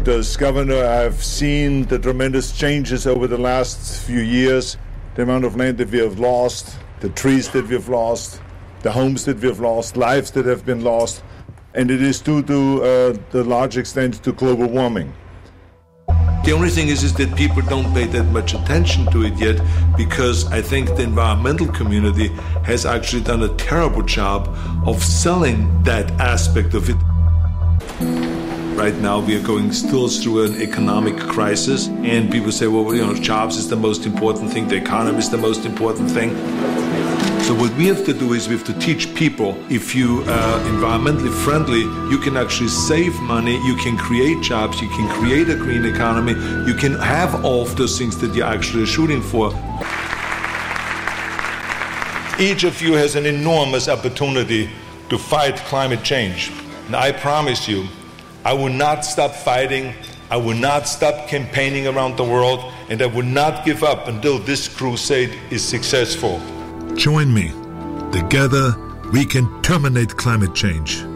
As governor, I've seen the tremendous changes over the last few years, the amount of land that we have lost, the trees that we've lost, the homes that we've lost, lives that have been lost, and it is due to the large extent to global warming. The only thing is that people don't pay that much attention to it yet, because I think the environmental community has actually done a terrible job of selling that aspect of it. Right now we are going still through an economic crisis, and people say, well, jobs is the most important thing, the economy is the most important thing. So what we have to do is we have to teach people, if you are environmentally friendly, you can actually save money, you can create jobs, you can create a green economy, you can have all of those things that you're actually shooting for. Each of you has an enormous opportunity to fight climate change. And I promise you, I will not stop fighting, I will not stop campaigning around the world, and I will not give up until this crusade is successful. Join me. Together, we can terminate climate change.